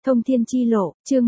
Thông thiên chi lộ, chương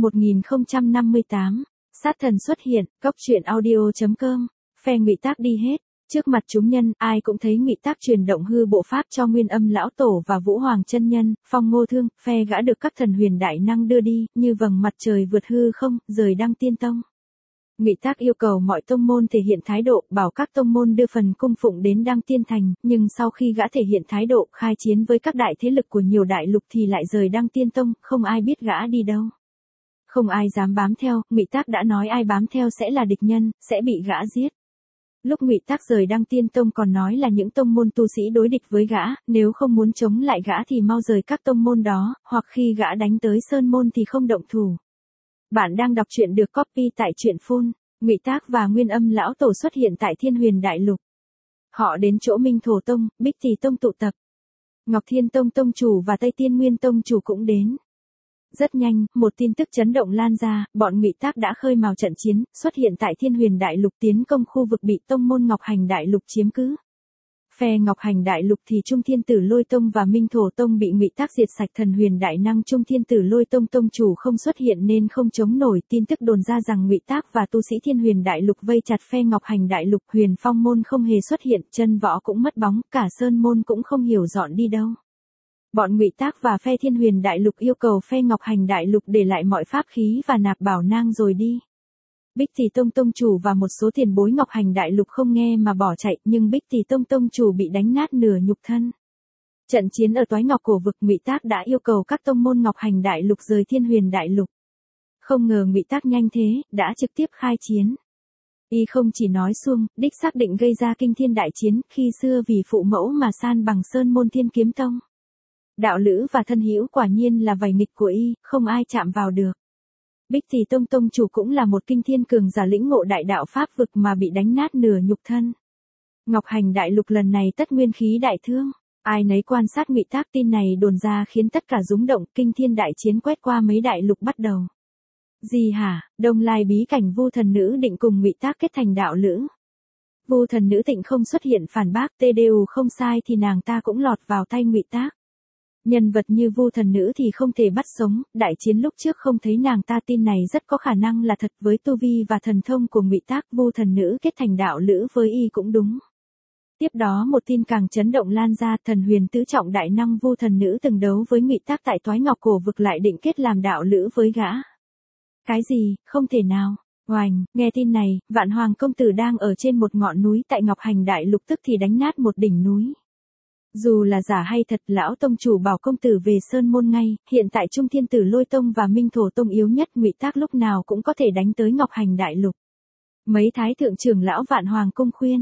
1058, sát thần xuất hiện, góc truyện audio.com, phe Ngụy Tác đi hết. Trước mặt chúng nhân, ai cũng thấy Ngụy Tác truyền động hư bộ pháp cho Nguyên Âm lão tổ và Vũ Hoàng chân nhân, Phong Ngô Thương, phe gã được các thần huyền đại năng đưa đi, như vầng mặt trời vượt hư không, rời Đăng Tiên Tông. Ngụy Tác yêu cầu mọi tông môn thể hiện thái độ, bảo các tông môn đưa phần cung phụng đến Đăng Tiên Thành, nhưng sau khi gã thể hiện thái độ, khai chiến với các đại thế lực của nhiều đại lục thì lại rời Đăng Tiên Tông, không ai biết gã đi đâu. Không ai dám bám theo, Ngụy Tác đã nói ai bám theo sẽ là địch nhân, sẽ bị gã giết. Lúc Ngụy Tác rời Đăng Tiên Tông còn nói là những tông môn tu sĩ đối địch với gã, nếu không muốn chống lại gã thì mau rời các tông môn đó, hoặc khi gã đánh tới Sơn Môn thì không động thủ. Bạn đang đọc truyện được copy tại truyện phun. Ngụy Tác và Nguyên Âm lão tổ xuất hiện tại Thiên Huyền Đại Lục. Họ đến chỗ Minh Thổ Tông, Bích Trì Tông tụ tập. Ngọc Thiên Tông tông chủ và Tây Tiên Nguyên Tông chủ cũng đến. Rất nhanh, một tin tức chấn động lan ra, bọn Ngụy Tác đã khơi mào trận chiến, xuất hiện tại Thiên Huyền Đại Lục tiến công khu vực bị tông môn Ngọc Hành Đại Lục chiếm cứ. Phe Ngọc Hành Đại Lục thì Trung Thiên Tử Lôi Tông và Minh Thổ Tông bị Ngụy Tác diệt sạch, thần huyền đại năng Trung Thiên Tử Lôi Tông tông chủ không xuất hiện nên không chống nổi. Tin tức đồn ra rằng Ngụy Tác và tu sĩ Thiên Huyền Đại Lục vây chặt phe Ngọc Hành Đại Lục, Huyền Phong môn không hề xuất hiện, chân võ cũng mất bóng, cả Sơn môn cũng không hiểu dọn đi đâu. Bọn Ngụy Tác và phe Thiên Huyền Đại Lục yêu cầu phe Ngọc Hành Đại Lục để lại mọi pháp khí và nạp bảo nang rồi đi. Bích Trì Tông tông chủ và một số tiền bối Ngọc Hành Đại Lục không nghe mà bỏ chạy, nhưng Bích Trì Tông tông chủ bị đánh nát nửa nhục thân. Trận chiến ở Toái Ngọc Cổ Vực, Ngụy Tác đã yêu cầu các tông môn Ngọc Hành Đại Lục rời Thiên Huyền Đại Lục. Không ngờ Ngụy Tác nhanh thế, đã trực tiếp khai chiến. Y không chỉ nói suông, đích xác định gây ra kinh thiên đại chiến, khi xưa vì phụ mẫu mà san bằng Sơn môn Thiên Kiếm Tông. Đạo lữ và thân hữu quả nhiên là vảy nghịch của Y, không ai chạm vào được. Bích Trì Tông tông chủ cũng là một kinh thiên cường giả lĩnh ngộ đại đạo pháp vực mà bị đánh nát nửa nhục thân. Ngọc Hành Đại Lục lần này tất nguyên khí đại thương. Ai nấy quan sát Ngụy Tác, tin này đồn ra khiến tất cả rúng động, kinh thiên đại chiến quét qua mấy đại lục bắt đầu. Gì hả? Đông Lai bí cảnh Vu thần nữ định cùng Ngụy Tác kết thành đạo lữ. Vu thần nữ Tịnh không xuất hiện phản bác, TDU không sai thì nàng ta cũng lọt vào tay Ngụy Tác. Nhân vật như Vu thần nữ thì không thể bắt sống, đại chiến lúc trước không thấy nàng ta, tin này rất có khả năng là thật. Với tu vi và thần thông của Ngụy Tác, Vu thần nữ kết thành đạo lữ với Y cũng đúng. Tiếp đó một tin càng chấn động lan ra, thần huyền tứ trọng đại năng Vu thần nữ từng đấu với Ngụy Tác tại Toái Ngọc Cổ Vực lại định kết làm đạo lữ với gã. Cái gì, không thể nào. Oành, nghe tin này, Vạn Hoàng công tử đang ở trên một ngọn núi tại Ngọc Hành Đại Lục tức thì đánh nát một đỉnh núi. Dù là giả hay thật, lão tông chủ bảo công tử về Sơn môn ngay, hiện tại Trung Thiên Tử Lôi Tông và Minh Thổ Tông yếu nhất, Ngụy Tác lúc nào cũng có thể đánh tới Ngọc Hành Đại Lục. Mấy thái thượng trưởng lão Vạn Hoàng cung khuyên,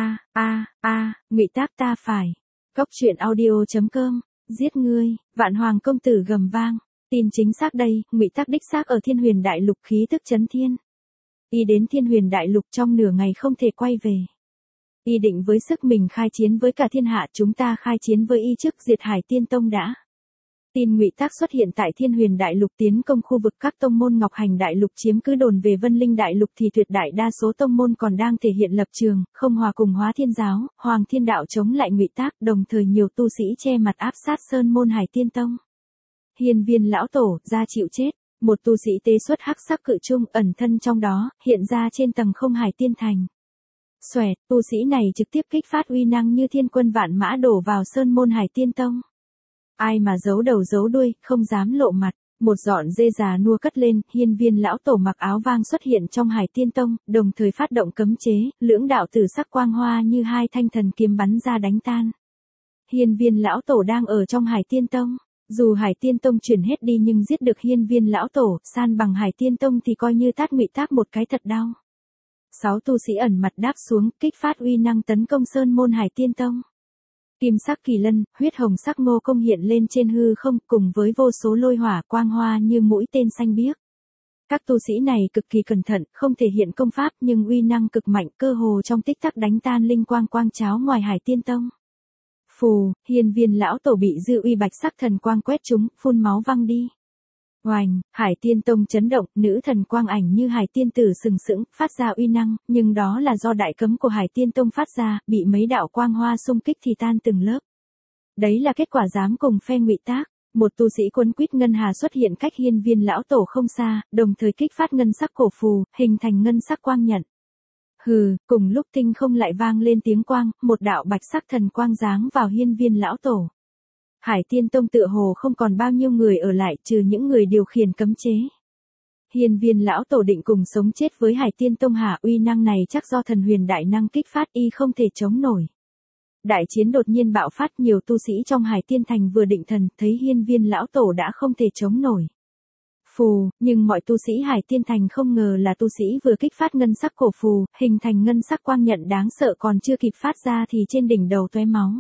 Ngụy Tác ta phải. Góc truyện audio.com, giết ngươi, Vạn Hoàng công tử gầm vang. Tin chính xác đây, Ngụy Tác đích xác ở Thiên Huyền Đại Lục, khí tức chấn thiên. Y đến Thiên Huyền Đại Lục trong nửa ngày không thể quay về. Y định với sức mình khai chiến với cả thiên hạ, chúng ta khai chiến với Y trước diệt Hải Tiên Tông đã. Tin Ngụy Tác xuất hiện tại Thiên Huyền Đại Lục tiến công khu vực các tông môn Ngọc Hành Đại Lục chiếm cứ đồn về Vân Linh Đại Lục thì tuyệt đại đa số tông môn còn đang thể hiện lập trường, không hòa cùng Hóa Thiên Giáo, Hoàng Thiên Đạo chống lại Ngụy Tác, đồng thời nhiều tu sĩ che mặt áp sát Sơn môn Hải Tiên Tông. Hiên Viên lão tổ ra chịu chết, một tu sĩ tế xuất hắc sắc cự trung ẩn thân trong đó, hiện ra trên tầng không Hải Tiên Thành. Xoẹt, tu sĩ này trực tiếp kích phát uy năng như thiên quân vạn mã đổ vào Sơn môn Hải Tiên Tông. Ai mà giấu đầu giấu đuôi, không dám lộ mặt, một dọn dê già nua cất lên, Hiên Viên lão tổ mặc áo vang xuất hiện trong Hải Tiên Tông, đồng thời phát động cấm chế, lưỡng đạo tử sắc quang hoa như hai thanh thần kiếm bắn ra đánh tan. Hiên Viên lão tổ đang ở trong Hải Tiên Tông, dù Hải Tiên Tông chuyển hết đi nhưng giết được Hiên Viên lão tổ, san bằng Hải Tiên Tông thì coi như tát Ngụy Tác một cái thật đau. 6 tu sĩ ẩn mặt đáp xuống, kích phát uy năng tấn công Sơn môn Hải Tiên Tông. Kim sắc kỳ lân, huyết hồng sắc ngô công hiện lên trên hư không, cùng với vô số lôi hỏa quang hoa như mũi tên xanh biếc. Các tu sĩ này cực kỳ cẩn thận, không thể hiện công pháp nhưng uy năng cực mạnh, cơ hồ trong tích tắc đánh tan linh quang quang cháo ngoài Hải Tiên Tông. Phù, Hiên Viên lão tổ bị dư uy bạch sắc thần quang quét trúng, phun máu văng đi. Oành, Hải Tiên Tông chấn động, nữ thần quang ảnh như Hải Tiên Tử sừng sững, phát ra uy năng, nhưng đó là do đại cấm của Hải Tiên Tông phát ra, bị mấy đạo quang hoa xung kích thì tan từng lớp. Đấy là kết quả dám cùng phe Ngụy Tác. Một tu sĩ quấn quýt ngân hà xuất hiện cách hiên viên lão tổ không xa, đồng thời kích phát ngân sắc cổ phù, hình thành ngân sắc quang nhận. Hừ, cùng lúc tinh không lại vang lên tiếng quang, một đạo bạch sắc thần quang giáng vào hiên viên lão tổ. Hải Tiên Tông tựa hồ không còn bao nhiêu người ở lại trừ những người điều khiển cấm chế. Hiên viên lão tổ định cùng sống chết với Hải Tiên Tông hả? Uy năng này chắc do thần huyền đại năng kích phát y không thể chống nổi. Đại chiến đột nhiên bạo phát, nhiều tu sĩ trong Hải Tiên Thành vừa định thần, thấy hiên viên lão tổ đã không thể chống nổi. Phù, nhưng mọi tu sĩ Hải Tiên Thành không ngờ là tu sĩ vừa kích phát ngân sắc cổ phù, hình thành ngân sắc quang nhận đáng sợ còn chưa kịp phát ra thì trên đỉnh đầu tóe máu.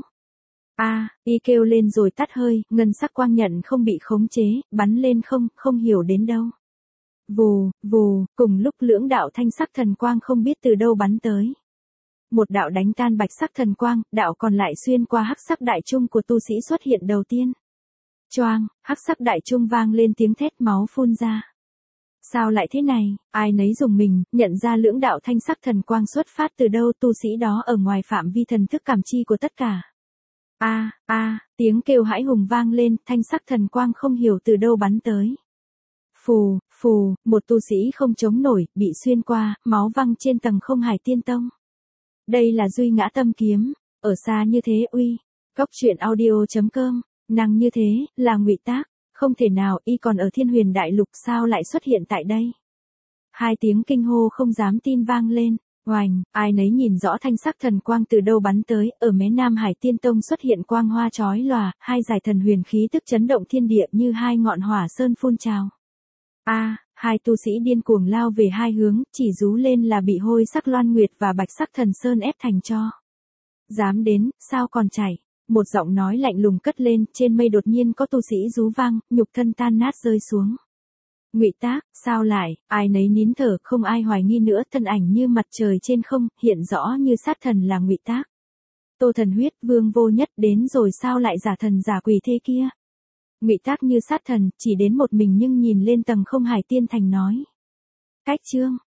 Y kêu lên rồi tắt hơi, ngân sắc quang nhận không bị khống chế, bắn lên không hiểu đến đâu. Vù, vù, cùng lúc lưỡng đạo thanh sắc thần quang không biết từ đâu bắn tới. Một đạo đánh tan bạch sắc thần quang, đạo còn lại xuyên qua hắc sắc đại trung của tu sĩ xuất hiện đầu tiên. Choang, hắc sắc đại trung vang lên tiếng thét, máu phun ra. Sao lại thế này? Ai nấy dùng mình, nhận ra lưỡng đạo thanh sắc thần quang xuất phát từ đâu, tu sĩ đó ở ngoài phạm vi thần thức cảm chi của tất cả. Tiếng kêu hãi hùng vang lên, thanh sắc thần quang không hiểu từ đâu bắn tới. Phù, phù, một tu sĩ không chống nổi, bị xuyên qua, máu văng trên tầng không Hải Tiên Tông. Đây là Duy Ngã Tâm Kiếm, ở xa như thế uy. Cốc truyện audio.com, năng như thế, là ngụy tác, không thể nào, y còn ở Thiên Huyền Đại Lục sao lại xuất hiện tại đây. Hai tiếng kinh hô không dám tin vang lên. Oành, ai nấy nhìn rõ thanh sắc thần quang từ đâu bắn tới, ở mé Nam Hải Tiên Tông xuất hiện quang hoa chói lòa, hai dải thần huyền khí tức chấn động thiên địa như hai ngọn hỏa sơn phun trào. Hai tu sĩ điên cuồng lao về hai hướng, chỉ rú lên là bị hôi sắc loan nguyệt và bạch sắc thần sơn ép thành tro. Dám đến, sao còn chạy? Một giọng nói lạnh lùng cất lên, trên mây đột nhiên có tu sĩ rú vang, nhục thân tan nát rơi xuống. Ngụy tác, sao lại? Ai nấy nín thở, không ai hoài nghi nữa, thân ảnh như mặt trời trên không, hiện rõ như sát thần là Ngụy tác. Tô Thần Huyết, Vương Vô Nhất đến rồi sao lại giả thần giả quỷ thế kia? Ngụy tác như sát thần, chỉ đến một mình nhưng nhìn lên tầng không Hải Tiên Thành nói. Cách chương